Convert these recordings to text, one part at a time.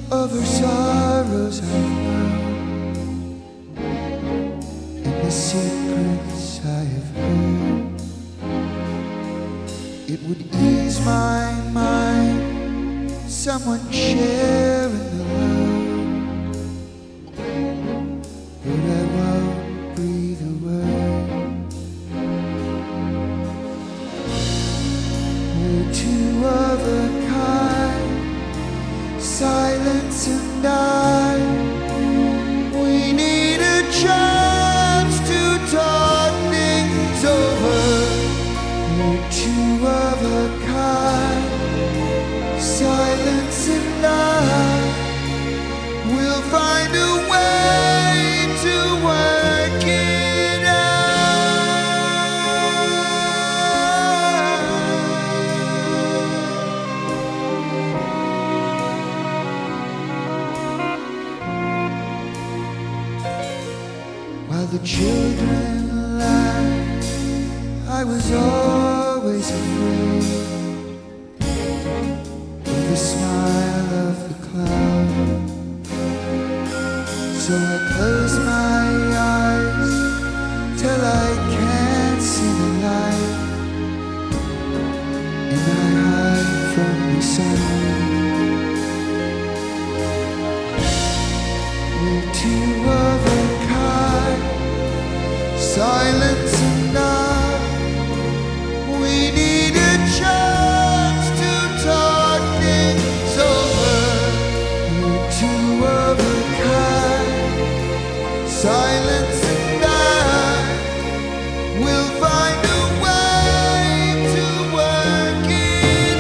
of her sorrows I've found, and the secrets I have heard. It would ease my mind, someone sharing the load, but I won't breathe a word. We're two of a kind, silence and I. We need a chance to talk things over. We're two of a kind, silence and I. We'll find a way to work it out. While the children laughed, I was always afraid of the smile of the cloud. So I close my eyes till I can't see the light, and I hide from the sun. We're two of a kind, silence and I. We need a chance to talk things over. We're two of a kind, silence and I. We'll find a way to work it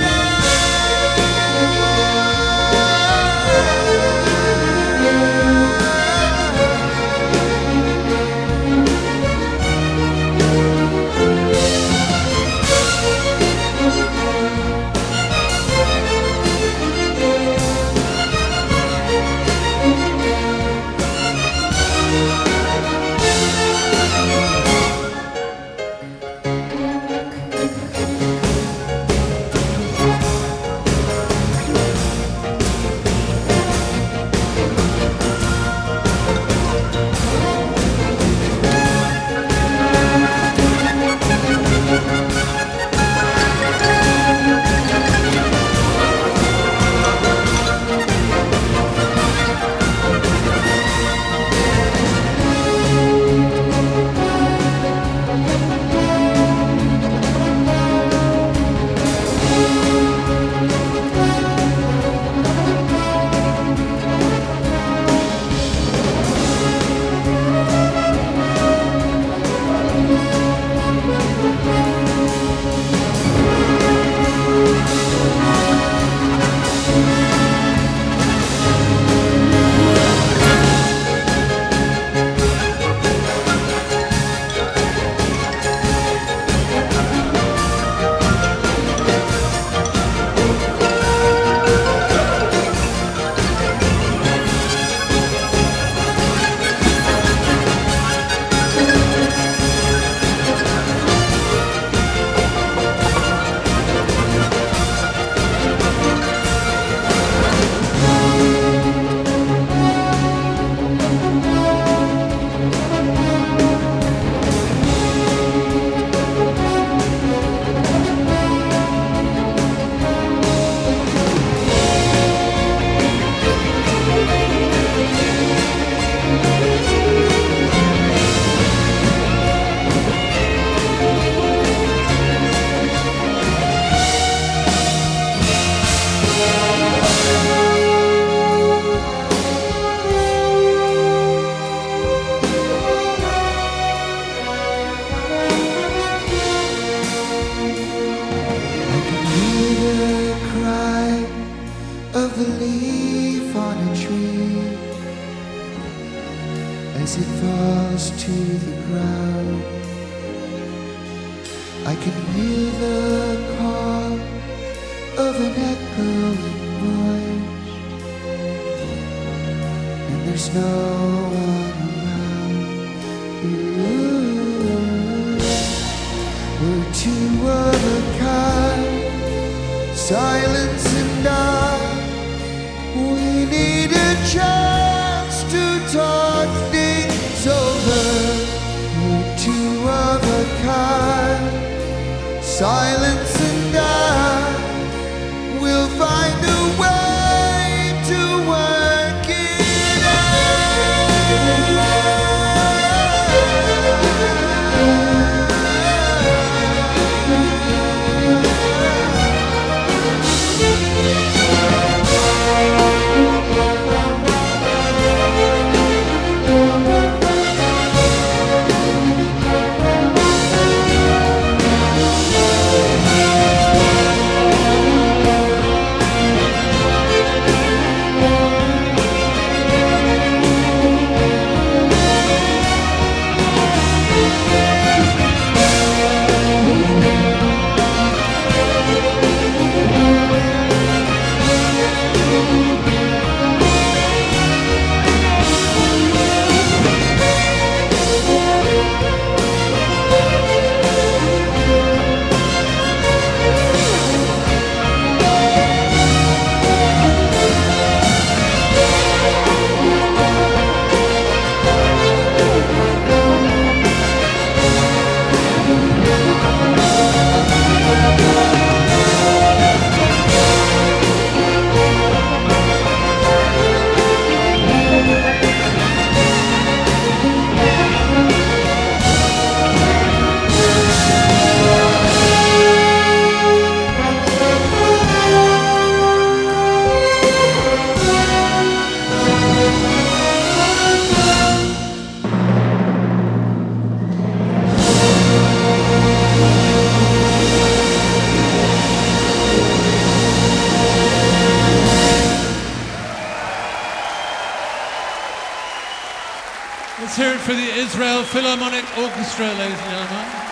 of the leaf on a tree as it falls to the ground. I can hear the call of an echoing voice, and there's no one around. Ooh, we're two of a kind, silence and I. We need chance to talk things over. We're two of a kind. Silence and I will find a way to work it Let's hear it for the Israel Philharmonic Orchestra, ladies and gentlemen.